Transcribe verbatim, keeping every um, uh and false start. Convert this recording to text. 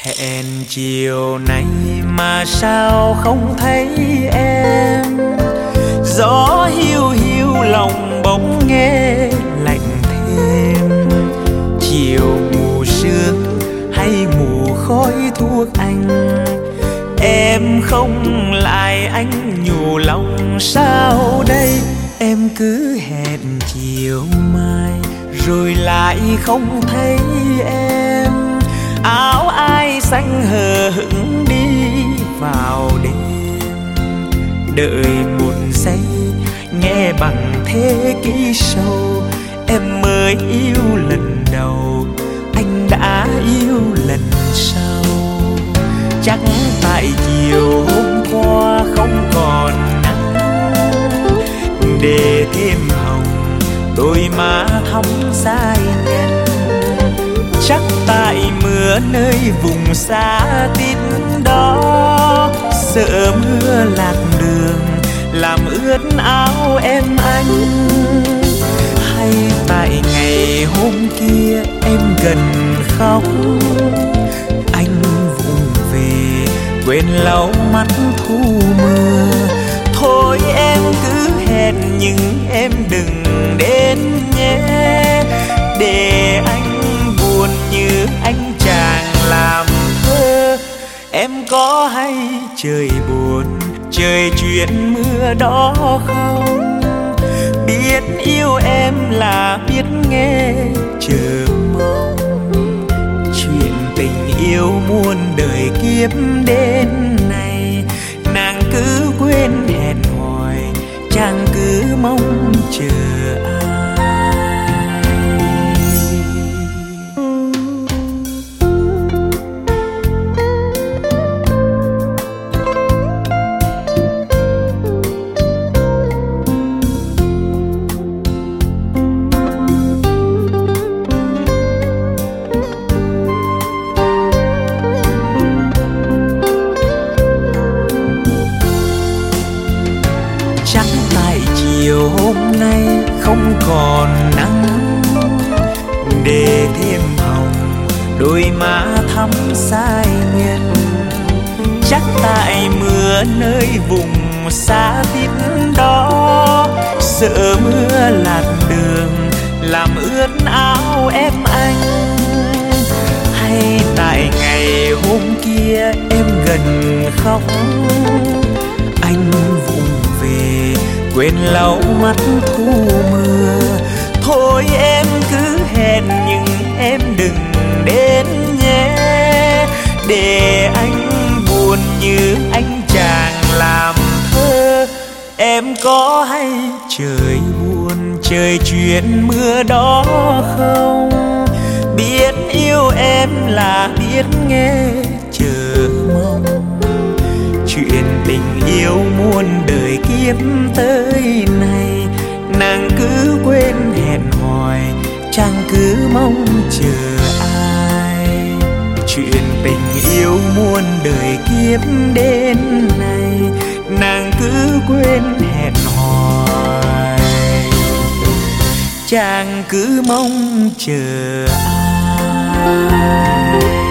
Hẹn chiều nay mà sao không thấy em, gió hiu hiu lòng bỗng nghe lạnh thêm. Chiều mù sương hay mù khói thuốc anh, em không lại anh nhủ lòng sao đây. Em cứ hẹn chiều mai rồi lại không thấy em, áo ai xanh hờ hững đi vào đêm. Đợi một giây nghe bằng thế kỷ sâu, em mới yêu lần đầu, anh đã yêu lần sau. Chắc tại chiều hôm qua không còn nắng, để thêm hồng đôi má thắm dai nhân. Chắc tại mưa nơi vùng xa tít đó, sợ mưa lạc đường làm ướt áo em anh. Hay tại ngày hôm kia em gần khóc, anh vụng về quên lau mắt thu mưa. Thôi em cứ hẹn nhưng em đừng đến nhé, để anh buồn như anh chàng làm thơ. Em có hay trời buồn trời chuyện mưa đó không? Biết yêu em là biết nghe chờ mong, chuyện tình yêu muôn đời kiếp đến nay. Nàng cứ quên hẹn hò, chàng cứ mong chờ ai. Chắc tại chiều hôm nay không còn nắng, để thêm hồng đôi má thắm sai nhân. Chắc tại mưa nơi vùng xa tít đó, sợ mưa lạc đường làm ướt áo em anh. Hay tại ngày hôm kia em gần khóc, anh vụng về quên lau mắt thu mưa. Thôi em cứ hẹn nhưng em đừng đến nhé, để anh buồn như anh chàng làm thơ. Em có hay trời buồn trời chuyện mưa đó không? Biết yêu em là biết nghe chờ mong, chuyện tình yêu muôn đời kiếp tới nay. Nàng cứ quên hẹn hò, chàng cứ mong chờ ai. Chuyện tình yêu muôn đời kiếp đến nay, nàng cứ quên hẹn hò, chàng cứ mong chờ ai.